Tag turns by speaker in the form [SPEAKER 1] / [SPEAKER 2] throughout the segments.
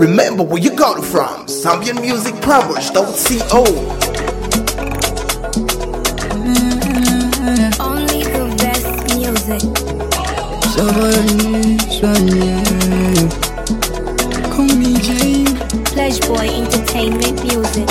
[SPEAKER 1] Remember where you got it from. ZambianMusicPromos.co.
[SPEAKER 2] Only the best music.
[SPEAKER 3] Call me Jane.
[SPEAKER 2] Flashboy Entertainment Music.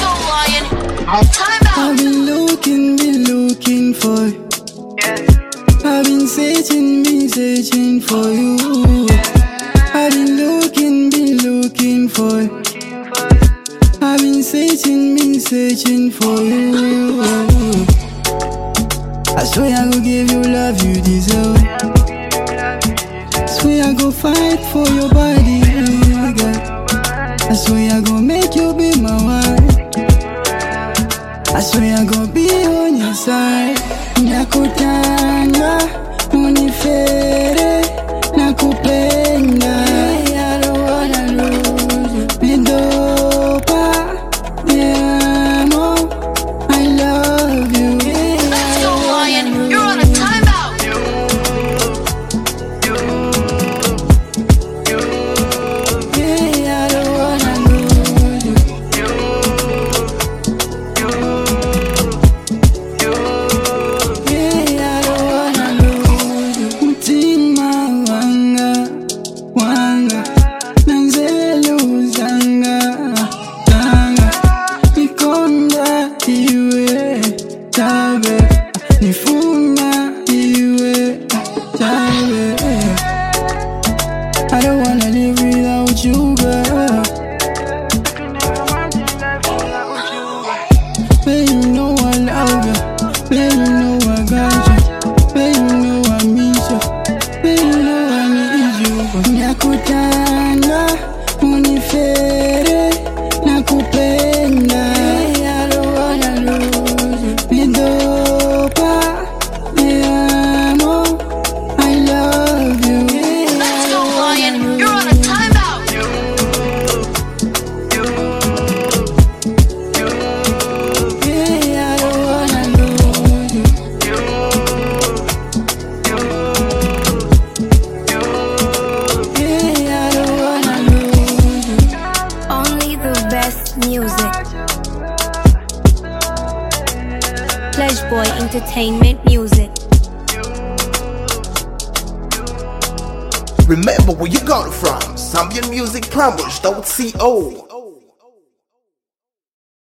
[SPEAKER 3] I've been looking for. I've been searching for you. I've been looking for. I've been searching for you. I swear I go give you love you deserve. Swear I go fight for your body, girl. I swear I go make you be my wife. I swear I go be on your side. Nakutanga, unifere, nakupenda. I don't wanna lose you. Midopa, te amo, I love you.
[SPEAKER 4] Let's go, Lion. You're on a timeout.
[SPEAKER 3] I don't wanna lose you. I don't wanna lose you. Mutima wanga, nanzelu zanga, nikonda iwe tabe, nifuna iwe tabe. I don't wanna live without you, girl. Babe, you know I love you. Babe, you know I got you. Babe, you know I miss you. Babe, you know I need you. Nakutanga, unifere, nakupenda. I don't wanna lose you. Midopa, te amo, I love you.
[SPEAKER 4] Let's go, Lion. You're on a timeout.
[SPEAKER 3] I don't wanna lose you. I don't wanna lose you.
[SPEAKER 2] Only the best music. Flashboy Entertainment Music.
[SPEAKER 1] Remember where you got it from. ZambianMusicPromos.co.